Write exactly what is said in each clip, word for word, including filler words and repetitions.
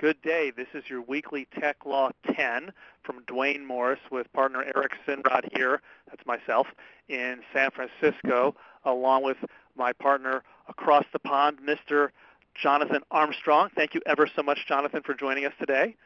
Good day. This is your weekly Tech Law ten from Dwayne Morris with partner Eric Sinrod here, that's myself, in San Francisco, along with my partner across the pond, Mister Jonathan Armstrong. Thank you ever so much, Jonathan, for joining us today.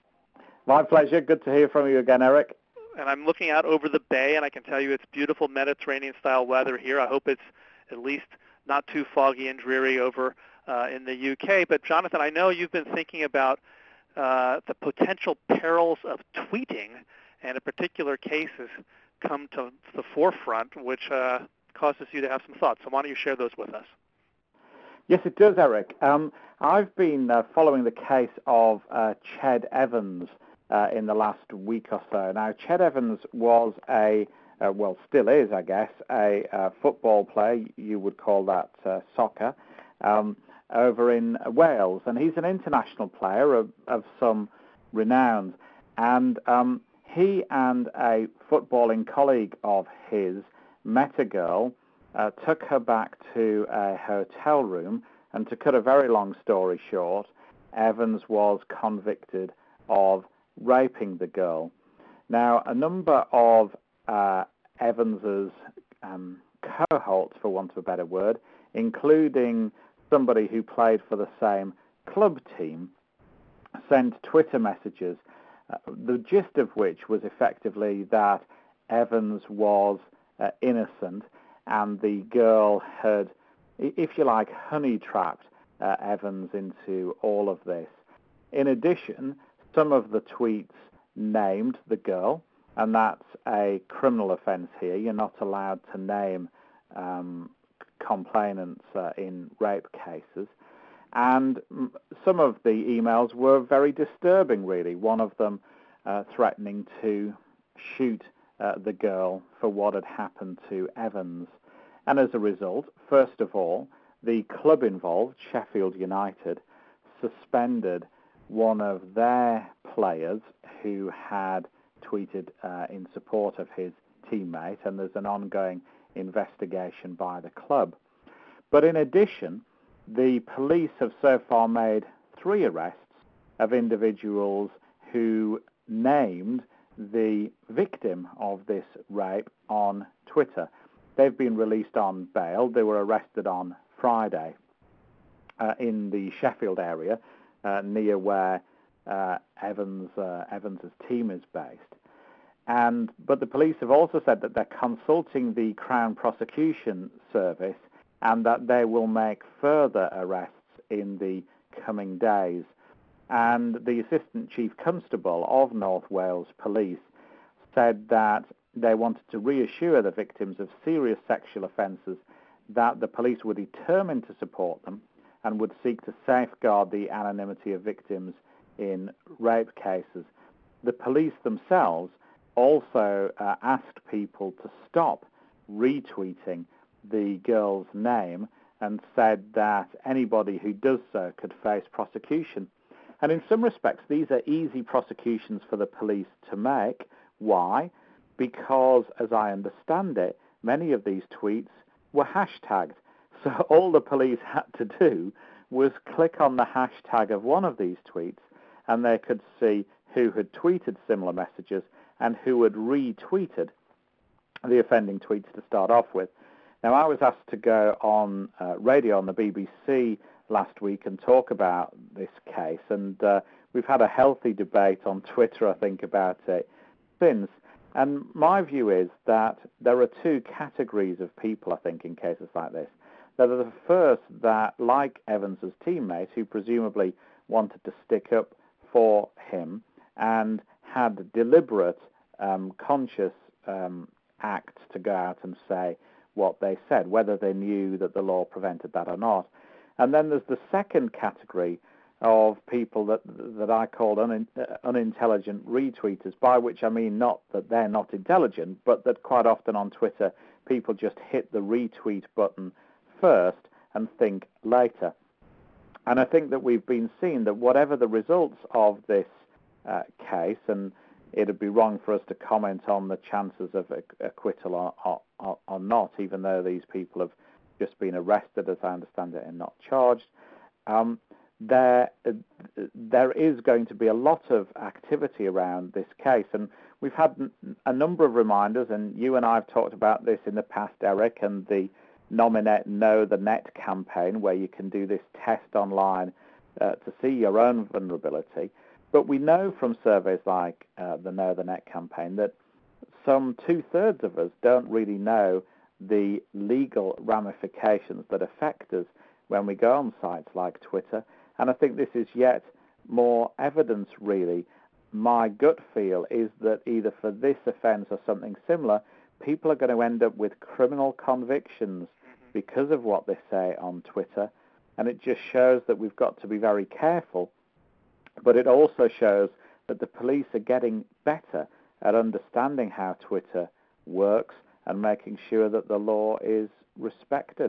My pleasure. Good to hear from you again, Eric. And I'm looking out over the bay, and I can tell you it's beautiful Mediterranean-style weather here. I hope it's at least not too foggy and dreary over uh, in the U K. But, Jonathan, I know you've been thinking about uh, the potential perils of tweeting, and a particular case has come to the forefront, which uh, causes you to have some thoughts. So why don't you share those with us? Yes, it does, Eric. Um, I've been uh, following the case of uh, Ched Evans uh, in the last week or so. Now, Ched Evans was a, uh, well, still is, I guess, a uh, football player. You would call that uh, soccer, um, over in Wales. And he's an international player of, of some renown. And um, he and a footballing colleague of his met a girl, Uh, took her back to a hotel room, and to cut a very long story short, Evans was convicted of raping the girl. Now, a number of uh, Evans's um, cohorts, for want of a better word, including somebody who played for the same club team, sent Twitter messages, uh, the gist of which was effectively that Evans was uh, innocent, and the girl had, if you like, honey-trapped uh, Evans into all of this. In addition, some of the tweets named the girl, and that's a criminal offence here. You're not allowed to name um, complainants uh, in rape cases. And some of the emails were very disturbing, really. One of them uh, threatening to shoot Uh, the girl for what had happened to Evans. And as a result, first of all, the club involved, Sheffield United, suspended one of their players who had tweeted uh, in support of his teammate, and there's an ongoing investigation by the club. But in addition, the police have so far made three arrests of individuals who named the victim of this rape on Twitter. They've been released on bail. They were arrested on Friday uh, in the Sheffield area, uh, near where uh, Evans uh, Evans's team is based. And but the police have also said that they're consulting the Crown Prosecution Service, and that they will make further arrests in the coming days. And the Assistant Chief Constable of North Wales Police said that they wanted to reassure the victims of serious sexual offences that the police were determined to support them and would seek to safeguard the anonymity of victims in rape cases. The police themselves also uh, asked people to stop retweeting the girl's name, and said that anybody who does so could face prosecution. And in some respects, these are easy prosecutions for the police to make. Why? Because, as I understand it, many of these tweets were hashtagged. So all the police had to do was click on the hashtag of one of these tweets, and they could see who had tweeted similar messages and who had retweeted the offending tweets to start off with. Now, I was asked to go on uh, radio on the B B C last week and talk about this case, and uh, we've had a healthy debate on Twitter, I think, about it since. And my view is that there are two categories of people, I think, in cases like this. There are the first that, like Evans's teammate, who presumably wanted to stick up for him and had deliberate, um, conscious um, acts to go out and say what they said, whether they knew that the law prevented that or not. And then there's the second category of people that that I called un, uh, unintelligent retweeters, by which I mean not that they're not intelligent, but that quite often on Twitter people just hit the retweet button first and think later. And I think that we've been seeing that whatever the results of this uh, case, and it'd be wrong for us to comment on the chances of acquittal or, or, or not, even though these people have just been arrested, as I understand it, and not charged. Um, there, there is going to be a lot of activity around this case, and we've had a number of reminders, and you and I have talked about this in the past, Eric, and the Nominate Know the Net campaign, where you can do this test online uh, to see your own vulnerability. But we know from surveys like uh, the Know the Net campaign that some two-thirds of us don't really know the legal ramifications that affect us when we go on sites like Twitter. And I think this is yet more evidence, really. My gut feel is that either for this offence or something similar, people are going to end up with criminal convictions because of what they say on Twitter. And it just shows that we've got to be very careful. But it also shows that the police are getting better at understanding how Twitter works and making sure that the law is respected.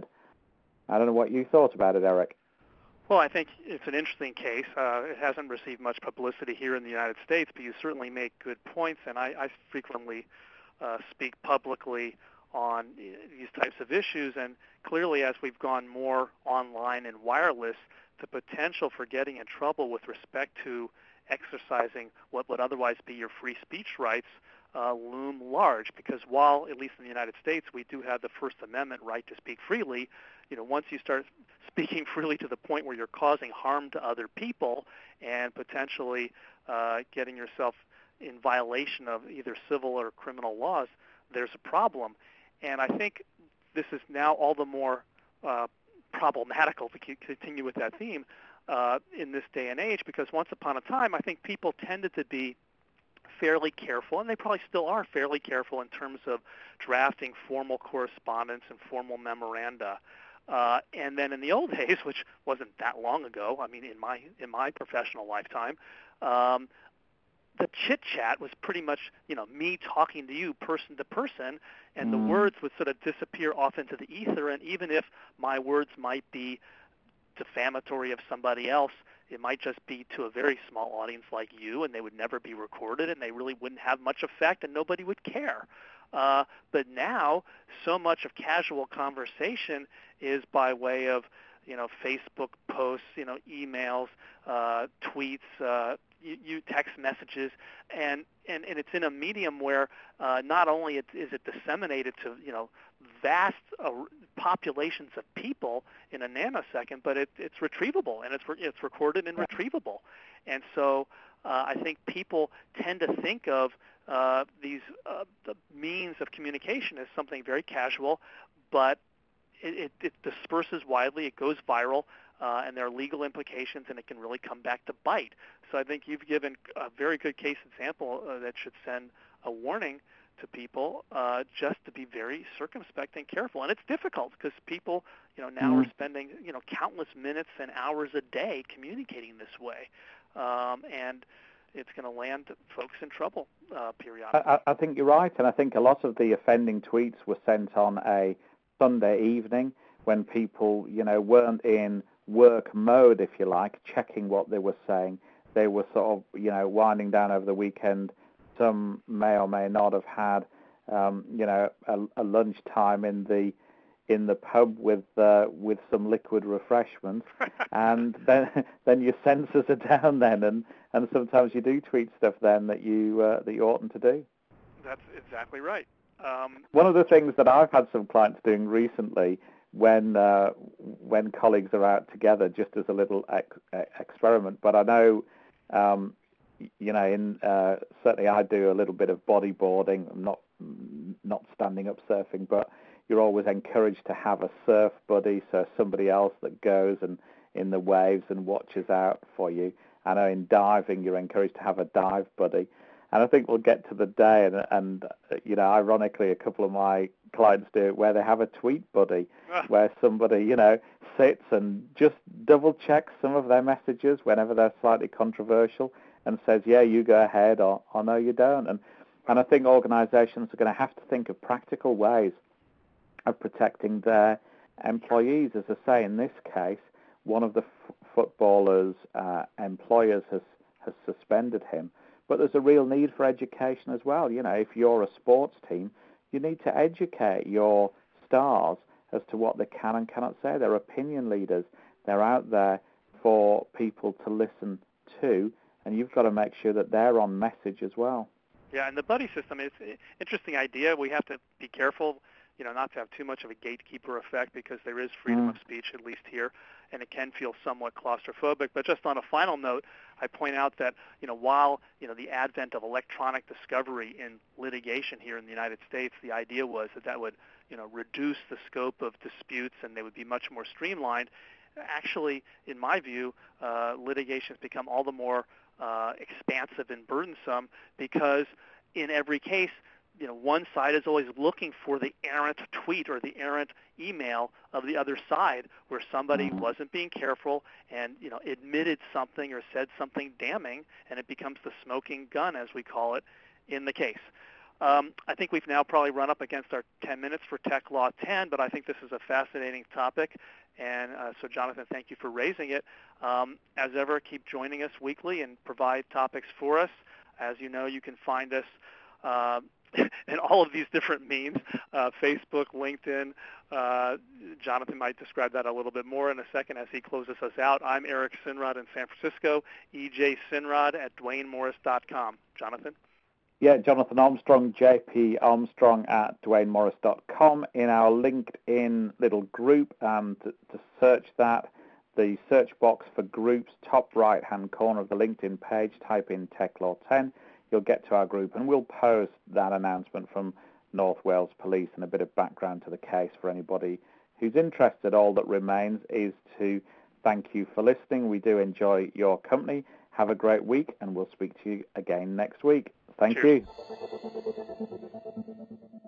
I don't know what you thought about it, Eric. Well, I think it's an interesting case. Uh, it hasn't received much publicity here in the United States, but you certainly make good points, and I, I frequently uh, speak publicly on these types of issues, and clearly as we've gone more online and wireless, the potential for getting in trouble with respect to exercising what would otherwise be your free speech rights uh, loom large, because while, at least in the United States, we do have the First Amendment right to speak freely, you know, once you start speaking freely to the point where you're causing harm to other people and potentially uh, getting yourself in violation of either civil or criminal laws, there's a problem. And I think this is now all the more uh, problematical, to continue with that theme, uh, in this day and age, because once upon a time, I think people tended to be fairly careful, and they probably still are fairly careful in terms of drafting formal correspondence and formal memoranda. Uh, and then in the old days, which wasn't that long ago, I mean, in my in my professional lifetime, um, the chit-chat was pretty much, you know, me talking to you person to person, and mm. the words would sort of disappear off into the ether, and even if my words might be defamatory of somebody else, it might just be to a very small audience like you, and they would never be recorded, and they really wouldn't have much effect, and nobody would care. Uh, but now, so much of casual conversation is by way of, you know, Facebook posts, you know, emails, uh, tweets, uh, you, you text messages, and, and, and it's in a medium where uh, not only it, is it disseminated to, you know, vast uh, populations of people in a nanosecond, but it, it's retrievable, and it's re- it's recorded and retrievable. And so uh, I think people tend to think of uh, these uh, the means of communication as something very casual, but it, it, it disperses widely, it goes viral, uh, and there are legal implications, and it can really come back to bite. So I think you've given a very good case example uh, that should send a warning to people uh, just to be very circumspect and careful. And it's difficult because people, you know, now mm. are spending, you know, countless minutes and hours a day communicating this way. Um, and it's going to land folks in trouble uh, periodically. I, I think you're right, and I think a lot of the offending tweets were sent on a Sunday evening when people, you know, weren't in work mode, if you like, checking what they were saying. They were sort of, you know, winding down over the weekend. Some may or may not have had, um, you know, a, a lunchtime in the in the pub with uh, with some liquid refreshments, and then then your senses are down then, and, and sometimes you do tweet stuff then that you uh, that you oughtn't to do. That's exactly right. Um, One of the things that I've had some clients doing recently, when uh, when colleagues are out together, just as a little ex- experiment, but I know. Um, You know, in uh, certainly I do a little bit of bodyboarding. I'm not not standing up surfing, but you're always encouraged to have a surf buddy, so somebody else that goes and in the waves and watches out for you. I know in diving you're encouraged to have a dive buddy, and I think we'll get to the day, and, and you know, ironically, a couple of my clients do it where they have a tweet buddy, where somebody, you know, sits and just double checks some of their messages whenever they're slightly controversial, and says, yeah, you go ahead, or, or no, you don't. And and I think organizations are going to have to think of practical ways of protecting their employees. As I say, in this case, one of the f- footballers' uh, employers has, has suspended him. But there's a real need for education as well. You know, if you're a sports team, you need to educate your stars as to what they can and cannot say. They're opinion leaders. They're out there for people to listen too, and you've got to make sure that they're on message as well. Yeah, and the buddy system is an interesting idea. We have to be careful, you know, not to have too much of a gatekeeper effect, because there is freedom mm. of speech, at least here, and it can feel somewhat claustrophobic. But just on a final note, I point out that, you know, while, you know, the advent of electronic discovery in litigation here in the United States, the idea was that that would, you know, reduce the scope of disputes and they would be much more streamlined. Actually, in my view, uh, litigation has become all the more uh, expansive and burdensome, because in every case, you know, one side is always looking for the errant tweet or the errant email of the other side, where somebody mm-hmm. wasn't being careful and, you know, admitted something or said something damning, and it becomes the smoking gun, as we call it, in the case. Um, I think we've now probably run up against our ten minutes for Tech Law ten, but I think this is a fascinating topic. And uh, so, Jonathan, thank you for raising it. Um, as ever, keep joining us weekly and provide topics for us. As you know, you can find us uh, in all of these different means, uh, Facebook, LinkedIn. Uh, Jonathan might describe that a little bit more in a second as he closes us out. I'm Eric Sinrod in San Francisco, E J Sinrod at Duane Morris dot com. Jonathan? Yeah, Jonathan Armstrong, J P Armstrong at Duane Morris dot com. In our LinkedIn little group, um, to, to search that, the search box for groups, top right-hand corner of the LinkedIn page, type in Tech Law ten. You'll get to our group, and we'll post that announcement from North Wales Police and a bit of background to the case for anybody who's interested. All that remains is to thank you for listening. We do enjoy your company. Have a great week, and we'll speak to you again next week. Thank Cheers. you.